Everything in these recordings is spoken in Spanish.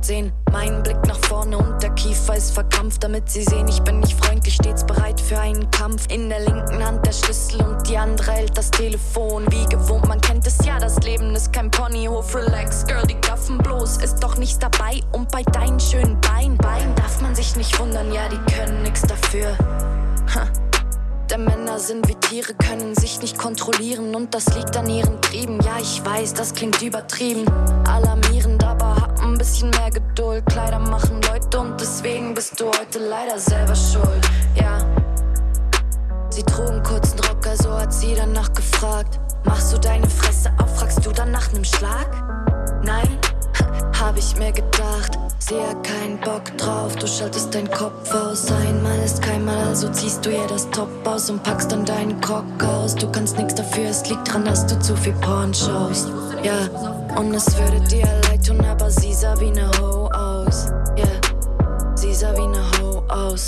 sehen meinen Blick nach vorne und der Kiefer ist verkrampft, damit sie sehen, ich bin nicht freundlich, stets bereit für einen Kampf. In der linken Hand der Schlüssel und die andere hält das Telefon. Wie gewohnt, man kennt es ja, das Leben ist kein Ponyhof. Relax, Girl, die gaffen bloß, ist doch nichts dabei. Und bei deinen schönen Beinen darf man sich nicht wundern, ja, die können nix dafür. Denn Männer sind wie Tiere, können sich nicht kontrollieren und das liegt an ihren Trieben. Ja, ich weiß, das klingt übertrieben, alarmierend, aber hab ein bisschen mehr Geduld. Kleider machen Leute und deswegen bist du heute leider selber schuld. Ja, sie trugen kurzen Rock, also hat sie danach gefragt. Machst du deine Fresse auf, fragst du dann nach nem Schlag? Nein, hab ich mir gedacht. Sie hat keinen Bock drauf, du schaltest deinen Kopf aus. Einmal ist keinmal, also ziehst du ihr das Top aus und packst dann deinen Cock aus. Du kannst nix dafür, es liegt dran, dass du zu viel Porn schaust. Ja, und es würde dir leid tun, aber sie sah wie ne Ho aus. Yeah, sie sah wie ne Ho aus.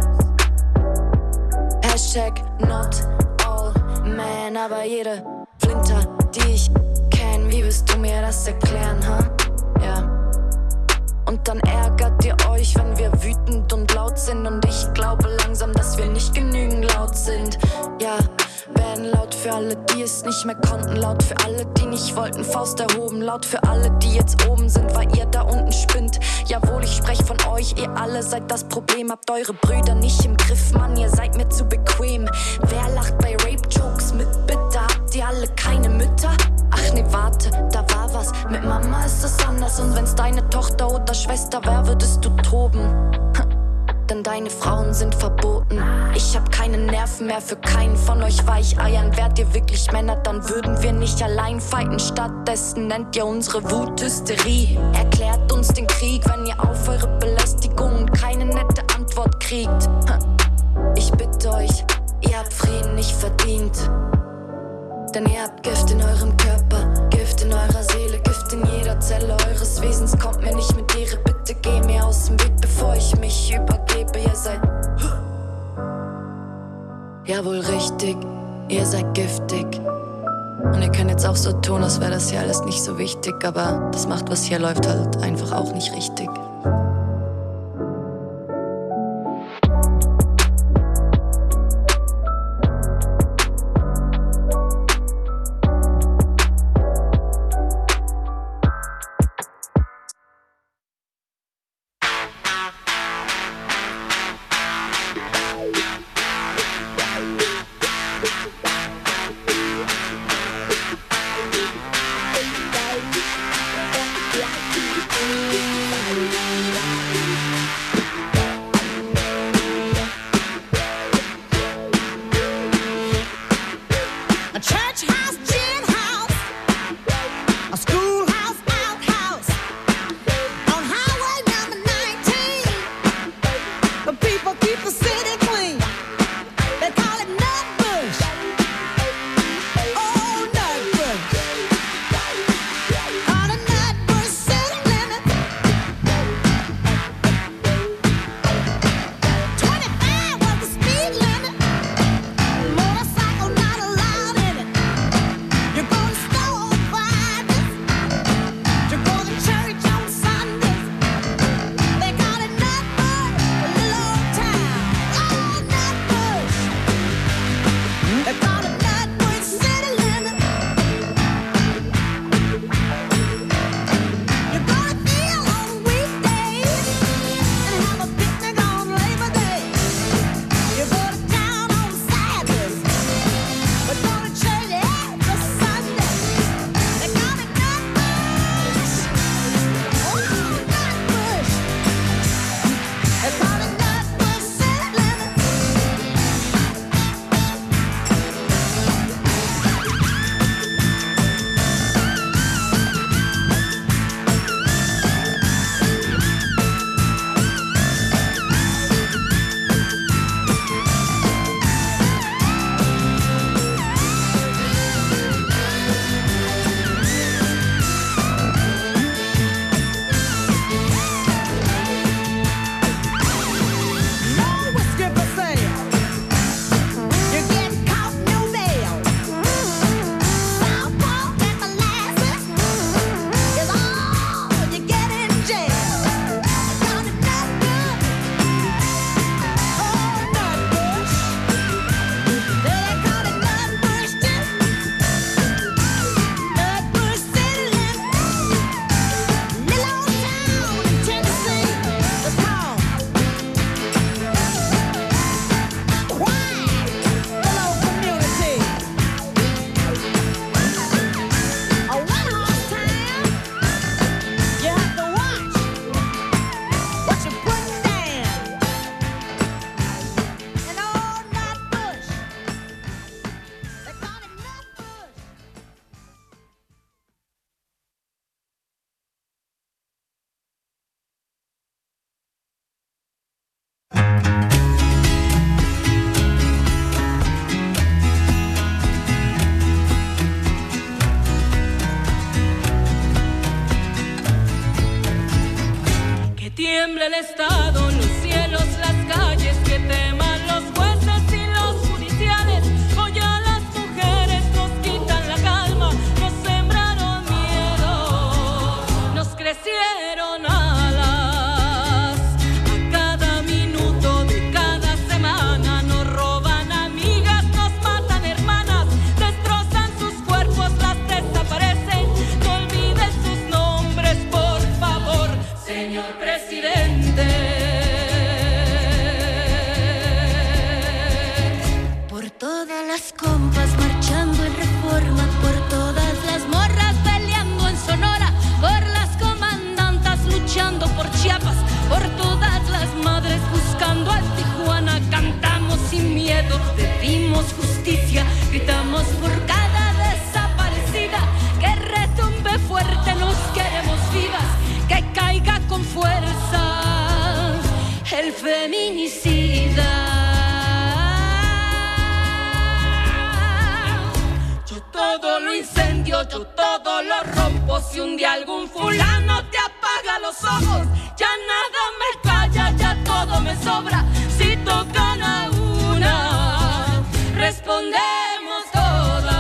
Hashtag not all men, aber jede Flinter, die ich kenn, wie willst du mir das erklären, Ja. Und dann ärgert ihr euch, wenn wir wütend und laut sind. Und ich glaube langsam, dass wir nicht genügend laut sind. Ja, werden laut für alle, die es nicht mehr konnten. Laut für alle, die nicht wollten, Faust erhoben. Laut für alle, die jetzt oben sind, weil ihr da unten spinnt. Jawohl, ich sprech von euch, ihr alle seid das Problem. Habt eure Brüder nicht im Griff, Mann, ihr seid mir zu bequem. Wer lacht bei Rape-Jokes mit bitte? Habt ihr alle keine Mütter? Ach nee, warte, da war was. Mit Mama ist es anders. Und wenn's deine Tochter oder Schwester wär, würdest du toben. Denn deine Frauen sind verboten. Ich hab keine Nerven mehr für keinen von euch Weicheiern. Wärt ihr wirklich Männer, dann würden wir nicht allein fighten. Stattdessen nennt ihr unsere Wut Hysterie. Erklärt uns den Krieg, wenn ihr auf eure Belästigungen keine nette Antwort kriegt. Ich bitte euch, ihr habt Frieden nicht verdient. Denn ihr habt Gift in eurem Körper, Gift in eurer Seele, Gift in jeder Zelle eures Wesens. Kommt mir nicht mit Ehre, bitte geh mir aus dem Weg, bevor ich mich übergebe. Ihr seid jawohl richtig, ihr seid giftig. Und ihr könnt jetzt auch so tun, als wäre das hier alles nicht so wichtig. Aber das macht, was hier läuft, halt einfach auch nicht richtig. tiembla el Estado, los cielos, las calles, que teman los jueces y los judiciales. Hoy a las mujeres nos quitan la calma, nos sembraron miedo, nos crecieron alas. A cada minuto de cada semana nos roban amigas, nos matan hermanas, destrozan sus cuerpos, las desaparecen. No olviden sus nombres, por favor, señor presidente. Por todas las compas marchando en Reforma, por todas las morras peleando en Sonora, por las comandantas luchando por Chiapas, por todas las madres buscando a Tijuana. Cantamos sin miedo, pedimos justicia, gritamos por cada desaparecida. Que retumbe fuerte, nos queremos vivas, que caiga con fuerza el feminicida. Yo todo lo incendio, yo todo lo rompo. Si un día algún fulano te apaga los ojos, ya nada me calla, ya todo me sobra. Si tocan a una, respondemos todas.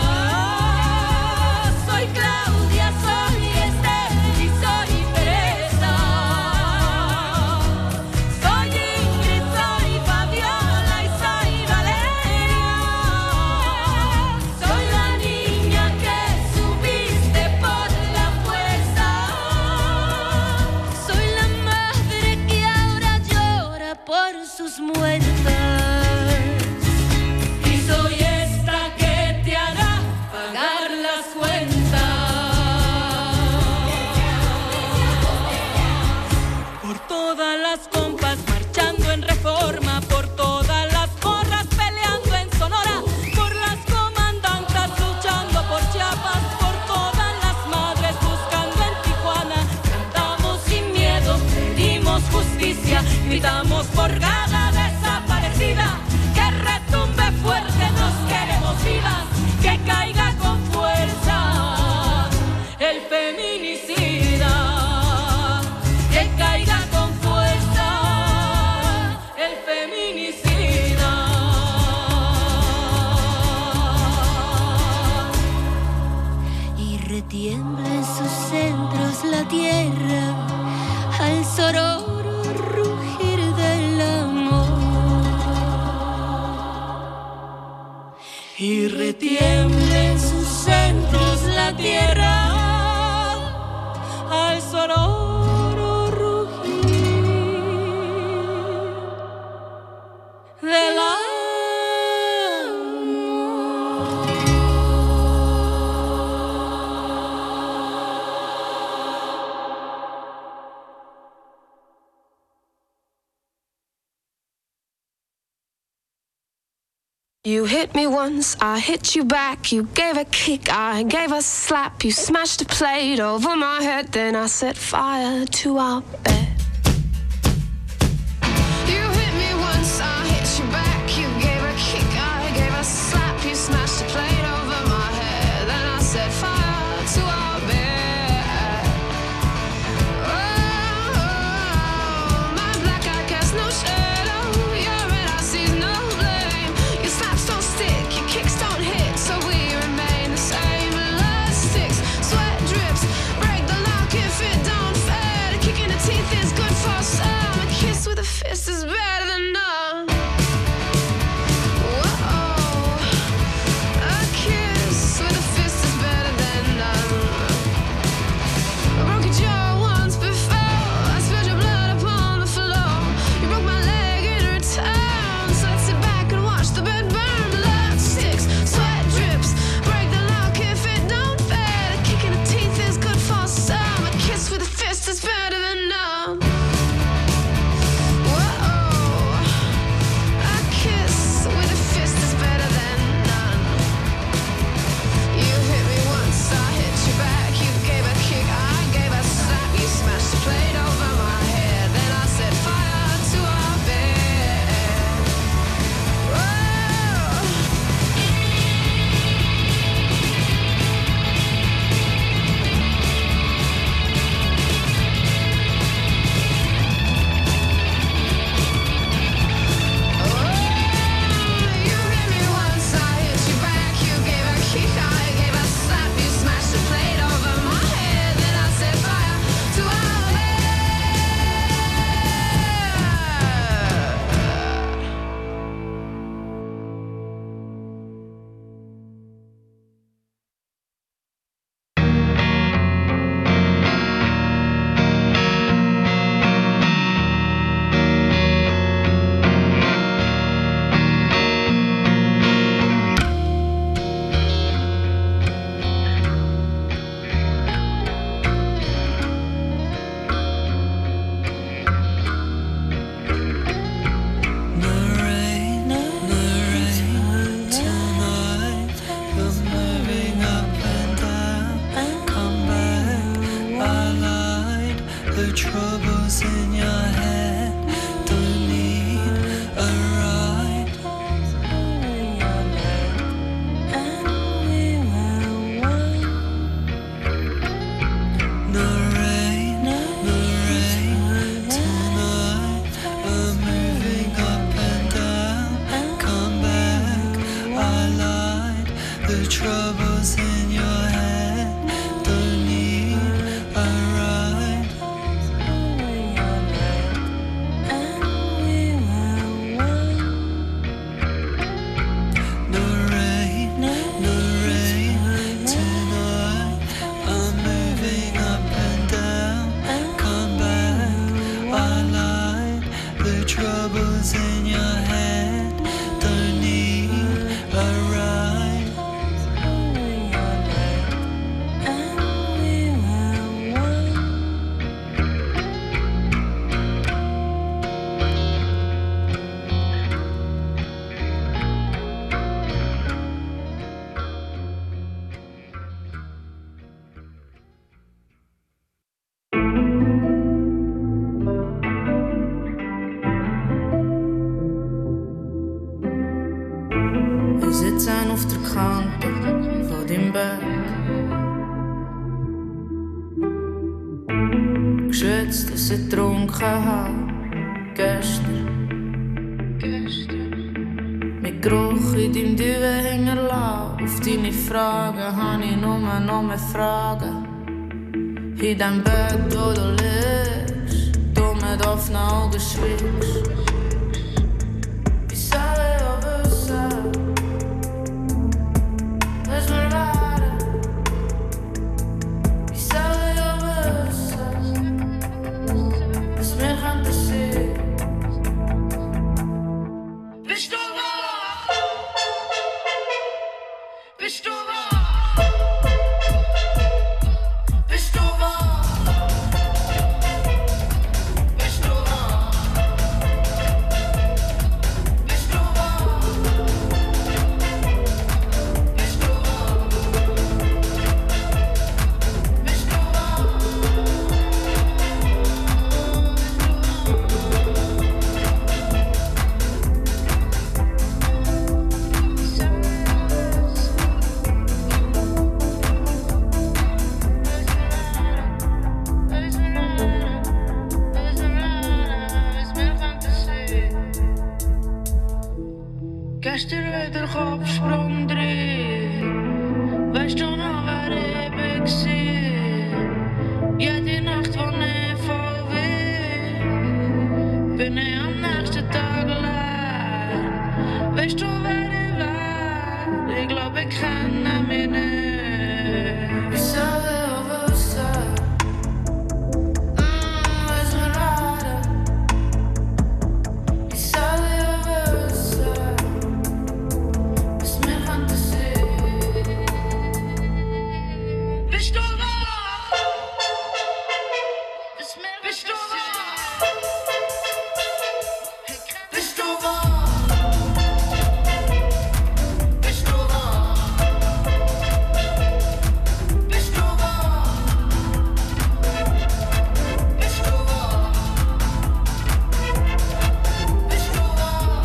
Soy Claudia, soy Esther y soy Teresa. Soy Ingrid, soy Fabiola y soy Valeria. Soy la niña que subiste por la fuerza. Soy la madre que ahora llora por sus muertas. Y soy esta que te hará pagar las cuentas. Por todas las compas marchando en Reforma, por todas las morras peleando en Sonora, por las comandantas luchando por Chiapas, por todas las madres buscando en Tijuana. Cantamos sin miedo, pedimos justicia, gritamos por cada desaparecida. Que retumbe fuerte, nos queremos vivas, que caiga con fuerza el feminicida. Que caiga con fuerza el feminicida. Y retiembla en sus centros la tierra al sororo rugir del amor. Y retiembla en sus centros la tierra al sonoro rugir del amor. You hit me once, I hit you back. You gave a kick, I gave a slap. You smashed a plate over my head, then I set fire to our bed. You hit me once, I hit you back. You gave a kick, I gave a slap. You smashed a plate over my head, then I set fire to our bed. Oh, my black eye casts no shadow. Your red eye sees no blame. Your slaps don't stick, your kicks don't hit, so we remain the same. Blood sticks, sweat drips, break the lock if it don't fade. A kick in the teeth is good for some. A kiss with a fist is better than none. Whoa, a kiss with a fist is better than none. I broke your jaw once before, I spilled your blood upon the floor. You broke my leg in return, so let's sit back and watch the bed burn. Blood sticks, sweat drips, break the lock if it don't fade. A kick in the teeth is good for some. A kiss with a fist is better than none. Whoa. troubles in your head don't need a ride. And we were one. No rain, no rain tonight. We're moving up and down. Come back, I lied. The troubles in your head don't need a ride. And we were one. No rain, no rain tonight. I'm moving up and down. Come back, I lied. The troubles in your head don't need a ride. And we were one. Wir sitzen auf der Kante von deinem Bett. Geschwitzt, dass ich getrunken habe gestern. Mit Geruch in deinem Düwe hinterlassen. Auf deine Fragen habe ich nur noch mehr Fragen. In dem Bett, wo du liegst, du mit offenen Augen schwiegst. Ich soll ja wissen, was wir werden. Ich soll ja wissen, was wir könnten sein. Bist du wach? Bist du wach? Bist du wach? Bist du wach? Bist du wach? Bist du wach? Bist du wach? Gestern wieder Kopfsprung drin. Weißt du noch, wer ich bin? Jede Nacht, wo ich voll will, bin ich am nächsten Tag allein. Weißt du, wer ich war? Ich glaub, ich kenne mich nicht. Ich soll ja wissen, was wir werden. Ich soll ja wissen, was wir könnten sein. Bist du wach? Bist du wach? Bist du wach? Bist du wach? Bist du wach? Bist du wach? Bist du wach?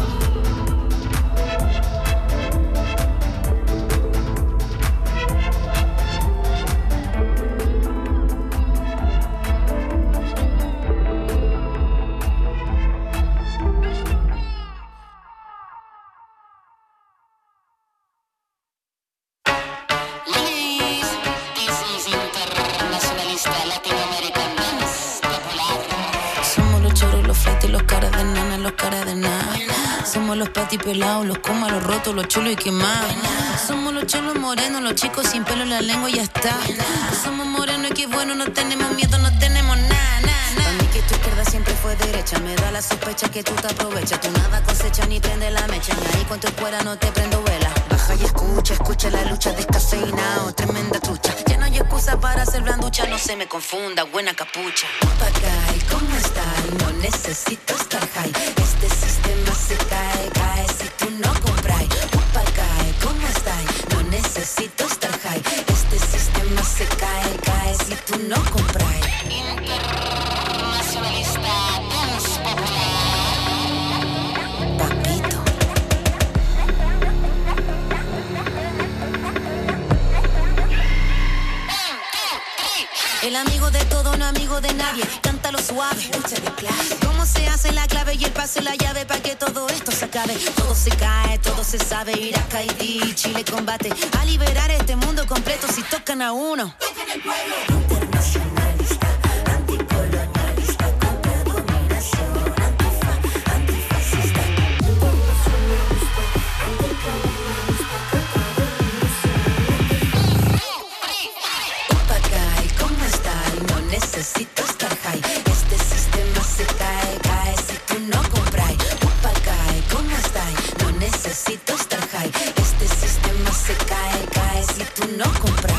Somos los choros, los flights, los caras de nana, los caras de nada. Somos los patis pelados, los comas, los rotos, los chulos y quemados. Somos los cholos morenos, los chicos sin pelo en la lengua y ya está. Somos morenos y qué bueno, no tenemos miedo, no tenemos nada, nada. Para mí que tu izquierda siempre fue derecha. Me da la sospecha que tú te aprovechas. Tú nada cosecha ni prende la mecha. Ni ahí con tu escuela no te prendo vela. Baja y escucha la lucha descafeinado, tremenda trucha. Ya no hay excusa para ser blanducha, no se me confunda, buena capucha. Papagay, ¿cómo estás? No necesito estar high. Este sistema se cae, cae si tú no compras. Papagay, ¿cómo estás? No necesito estar high. Este sistema se cae, cae si tú no compras. Internacionalista. amigo de todo, no amigo de nadie. Cántalo suave, cómo se hace la clave y el pase la llave para que todo esto se acabe. Todo se cae, todo se sabe. Irak, Haití, Chile combate a liberar este mundo completo si tocan a uno. Tocan el pueblo. Internacionalista, anticolonialista, contra dominación, antifascista. Upacay, ¿cómo está? No necesito estar high. Este sistema se cae, cae si tú no compras. Upacay, ¿cómo está? No necesito estar high. Este sistema se cae, cae si tú no compras.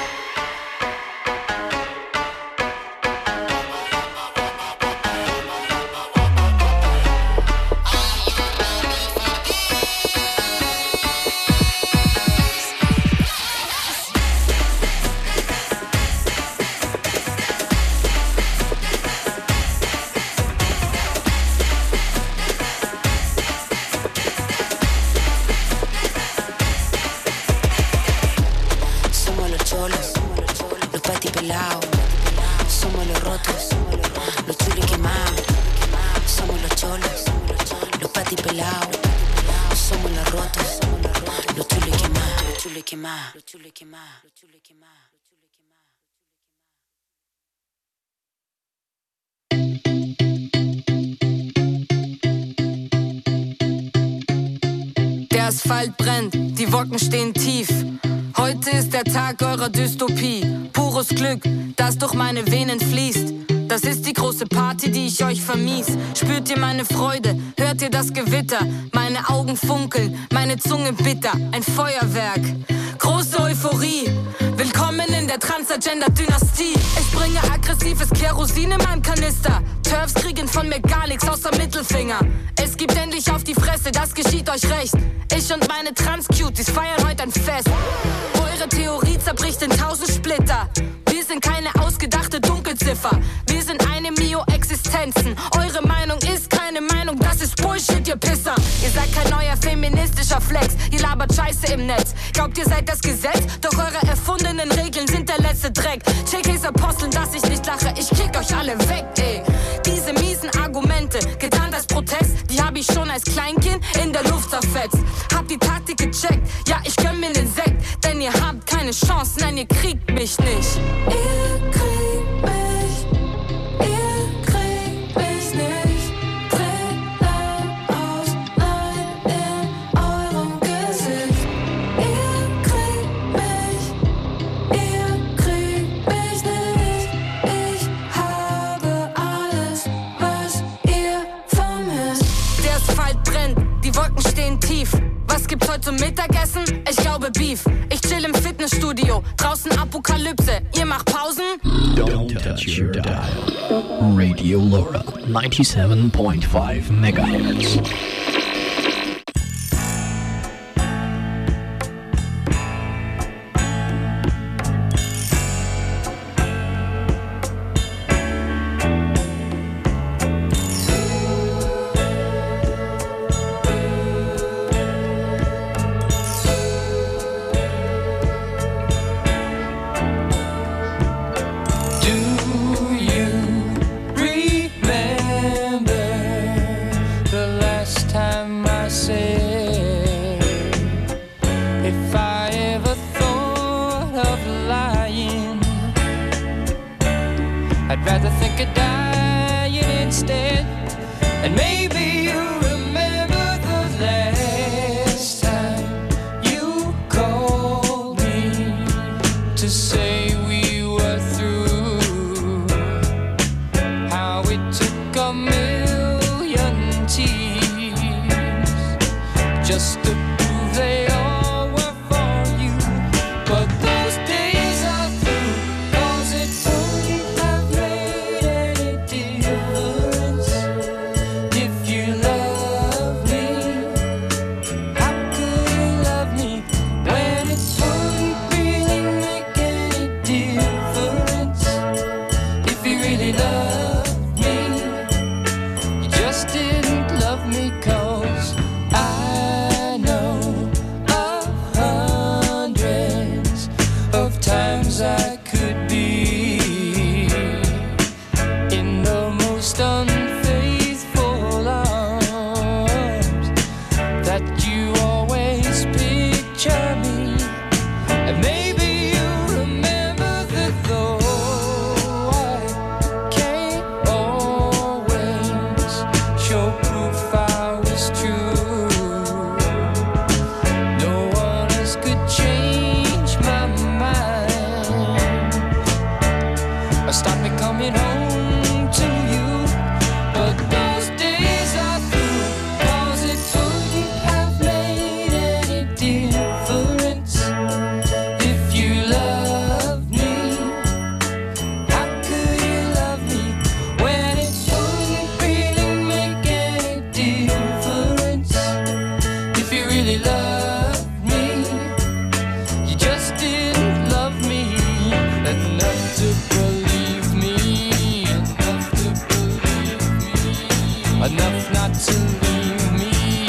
Der Asphalt brennt, die Wolken stehen tief. Heute ist der Tag eurer Dystopie. Pures Glück, das durch meine Venen fließt. Das ist die große Party, die ich euch vermies. Spürt ihr meine Freude? Hört ihr das Gewitter? Meine Augen funkeln, meine Zunge bitter. Ein Feuerwerk, große Euphorie. Willkommen in der Transagender-Dynastie. Ich bringe aggressives Kerosin in meinem Kanister. Turfs kriegen von mir gar nichts außer Mittelfinger. Es gibt endlich auf die Fresse, das geschieht euch recht. Ich und meine Trans-Cuties feiern heute ein Fest. Eure Theorie zerbricht in 1000 Splitter. Wir sind keine ausgedachte Dunkelziffer. Wir sind eine Mio-Existenzen. Eure Meinung ist keine Meinung, das ist Bullshit, ihr Pisser. Ihr seid kein neuer feministischer Flex. Ihr labert Scheiße im Netz. Glaubt, ihr seid das Gesetz? Doch eure erfundenen Regeln sind der letzte Dreck. JKs Aposteln, dass ich nicht lache. Ich kick euch alle weg, ey. Diese miesen Argumente, getarnt als Protest, die hab ich schon als Kleinkind in der Luft zerfetzt. Hab die Taktik gecheckt, ja, ich gönn mir den Sekt. Denn ihr habt keine Chance, nein, ihr kriegt mich nicht. Ihr kriegt mich, ihr kriegt mich nicht. Tränen aus, nein, in eurem Gesicht. Ihr kriegt mich nicht. Ich habe alles, was ihr vermisst. Der Asphalt brennt, die Wolken stehen tief. Was gibt's heute zum Mittagessen? Ich glaube Beef. Ich chill im Fitnessstudio, draußen Apokalypse. Ihr macht Pausen? Don't touch your dial. Radio Laura, 97.5 megahertz. to leave me.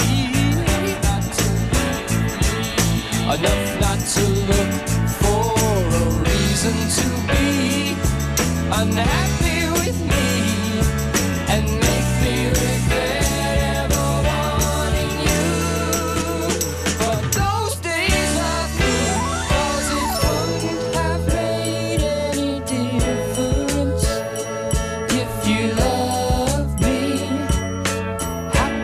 Enough not to look for a reason to be unhappy with me and make me regret ever wanting you. But those days are through, 'cause it wouldn't have made any difference if you loved me. How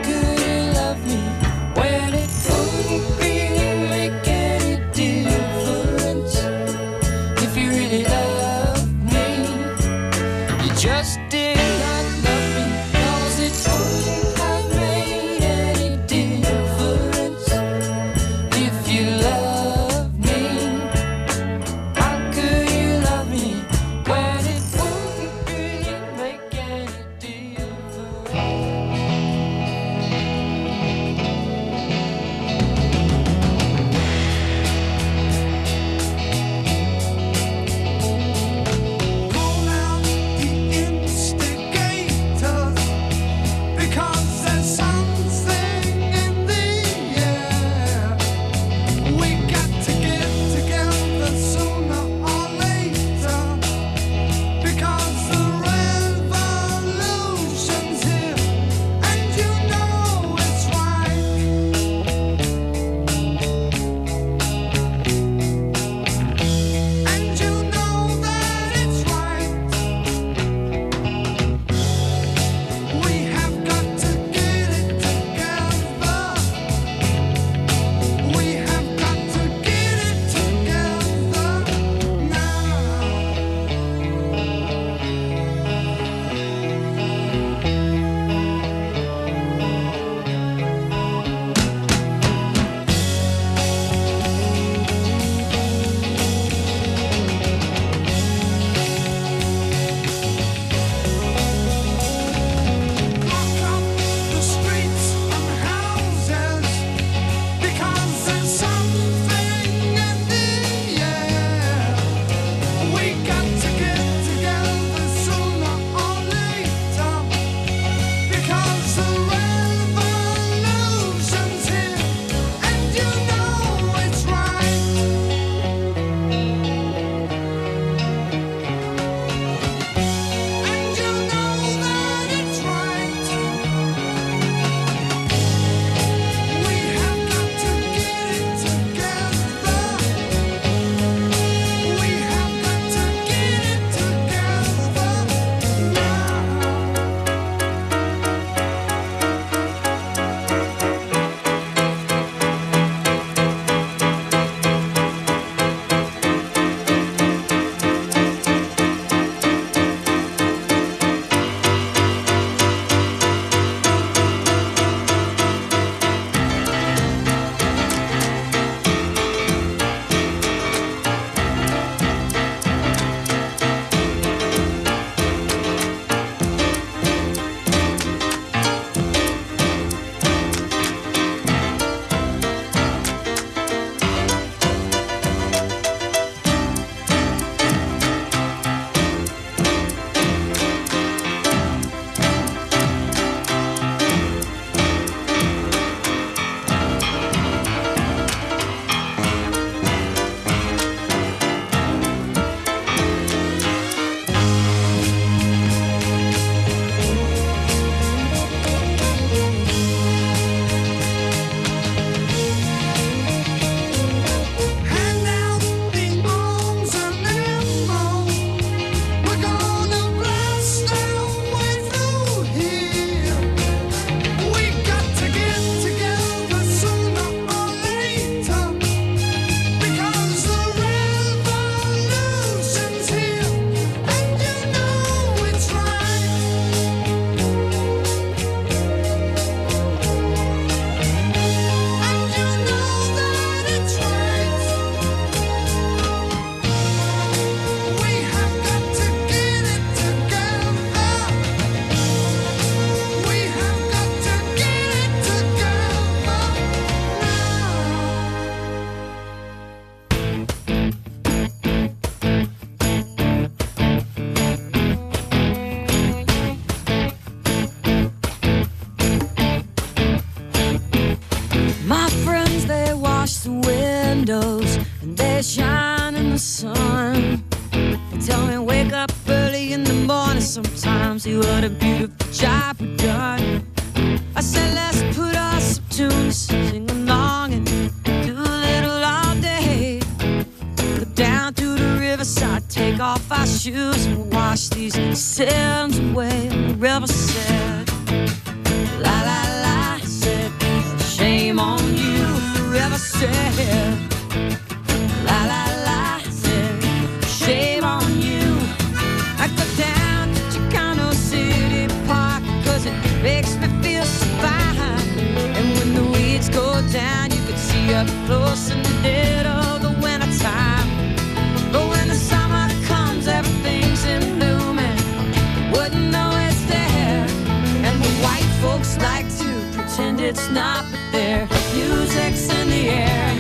what a beautiful job we've done. I said let's put on some tunes, sing along and do a little all day. Go down to the riverside, take off our shoes and we'll wash these sins away. The river said, la la la, said, shame on you. The river said, la la la, said, shame on you. I go down to Chicano City Park, cause it makes me feel so fine. And when the weeds go down, you can see up close in the dead of the winter time. But when the summer comes, everything's in bloom and you wouldn't know it's there. And the white folks like to pretend it's not, but their music's in the air.